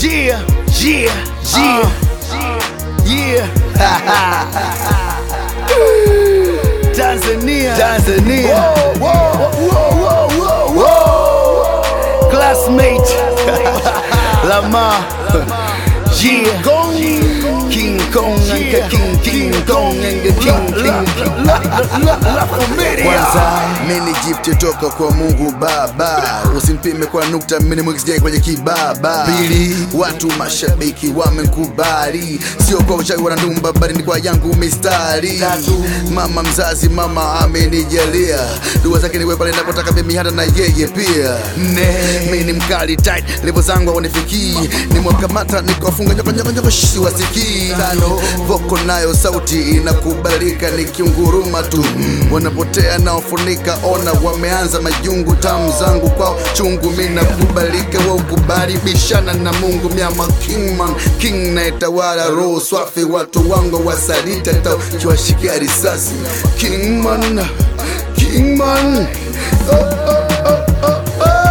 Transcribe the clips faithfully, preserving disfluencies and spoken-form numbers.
Yeah, yeah, yeah, yeah. Tanzania, Tanzania. Whoa, whoa, whoa, whoa, whoa. Classmate, Lamar. Yeah, King Kong, yeah. King King Kong, King King Kwanza mimi gift toka kwa Mungu Baba, usimpime kwa nukta, mimi mwikisije kwenye kibaba. Pili, watu mashabiki wamenikubali, sio kwa uchawi wala ndumba, bali ni kwa yangu mistari. Mama mzazi, mama amenijalia, dua zake niwe pale ninapotaka mimi, hata na yeye pia. Mimi ni mkali tight, level zangu hawanifikii, nimwakamata nikafunga nyoka nyoka nyoka shi wasikii. Tano, voko nayo sauti inakubalika, nikiunguruma tu wanapotea na ufunika. Ona wameanza majungu, tamu zangu kwao chungu, mimi nakubalika wao kubali, bishana na Mungu. Myama king man, king na itawala roho swafi, watu wangu wasalita tao kiwashikia risasi. King man, king man, oh, oh, oh, oh, oh.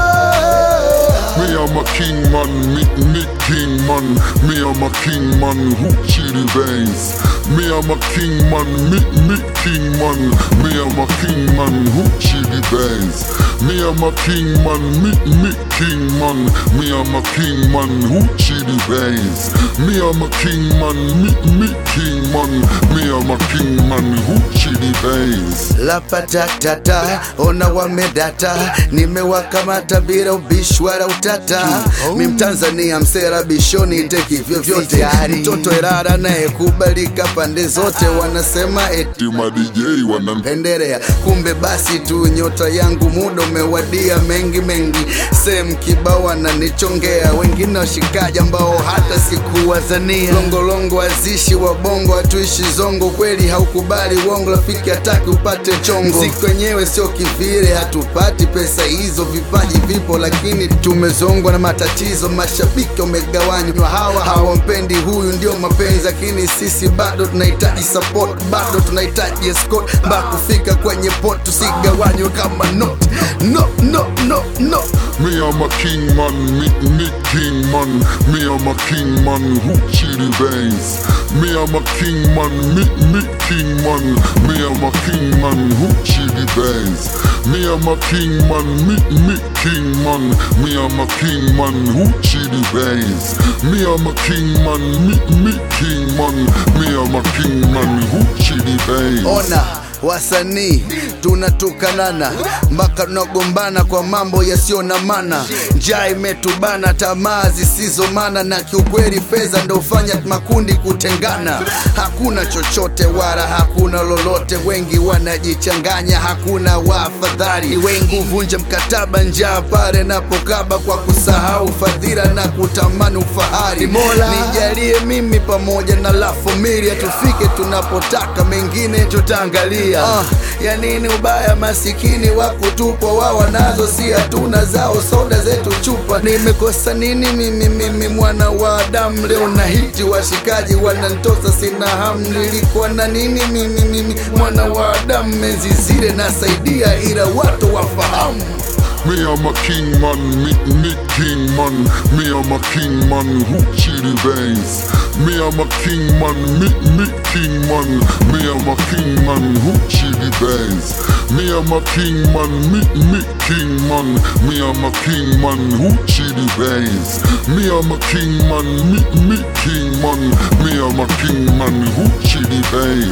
Me am a king man, me, me king man. Me am a king man who chili veins. Me am a king man, me, me king man. Me am a king man who chili veins. Me am a king man, me, me king man. Me am a king man who chili veins. Me am a king man, me, me king man. Me am a king man who chili veins. La patatata, ona wamedata, nimewakamata bila ubishi wala utata. Mi Mtanzania msela bishoni teki vyovyote, mtoto erara naye kubalika pande zote. Wanasema eti ma D J wanampendelea, kumbe basi tu nyota yangu muda umewadia. Mengi mengi sehemu kibao wananichongea, wengine washikaji ambao hata sikuwazania. Longolongo azishi wa bongo, hatuishi zongo, kweli haukubali uongo, rafiki hataki upate chongo. Mziki wenyewe sio kivile, hatupati pesa hizo, vipaji vipo lakini tumezongwa na matatizo. Mashabiki wamegawanywa, hawa hawampendi huyu, ndio mapenzi, lakini sisi bado tunahitaji support, bado tunahitaji escort mpaka kufika kwenye pot, tusigawanywe kama not. No, no, no, no. Me am a king man, me, me king man. Me am a king man who chili veins. Me am a king man, me, me king man. Me am a king man who chili veins. Me am a king man, me, me king man. Me am a king man who chili veins. Me am a king man, me, me king man. Me am a king man who chili veins. Ona wasanii tunatukanana mpaka tunagombana kwa mambo yasiyo na maana. Njaa imetubana, tamaa zisizo maana, na kiukweli fedha ndo ufanya makundi kutengana. Hakuna chochote wala hakuna lolote, wengi wanajichanganya, hakuna wafadhali. Wengi huvunja mkataba, njaa pale napokaba, kwa kusahau fadhila na kutamani ufahari. Mola nijalie mimi pamoja na la familia, tufike tunapotaka, mengine tutaangalia. Uh, ya nini ubaya masikini wa kutupwa, wao wanazo si hatuna zao, soda zetu chupa. Nimekosa nini mimi, mimi mwana wa Adamu? Leo na hiti washikaji wananitosa, sina hamu. Nilikuwa na nini mimi, mimi mwana wa Adamu? Menzi zile nasaidia ila watu wafahamu. Me am a king man, me, me king man. Me am a king man who chili veins. Me am a king man, me, me king man. Me am a king man who chili veins. Me am a king man, me, me king man. Me am a king man who chili veins. Me am a king man, me, me king man. Me am a king man who chili veins.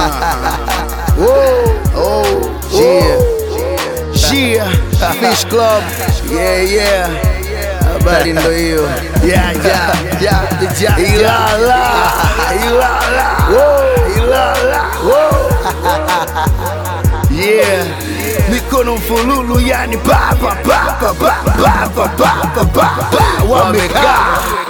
Whoa, oh, yeah. Yeah, Fish Club, yeah, yeah. Habari ndo hiyo. yeah, yeah, yeah, yeah. Ilala, ilala, whoa, ilala, whoa. Yeah, mikono mfululu, yani pa pa pa pa pa pa pa pa pa pa, wamekaa.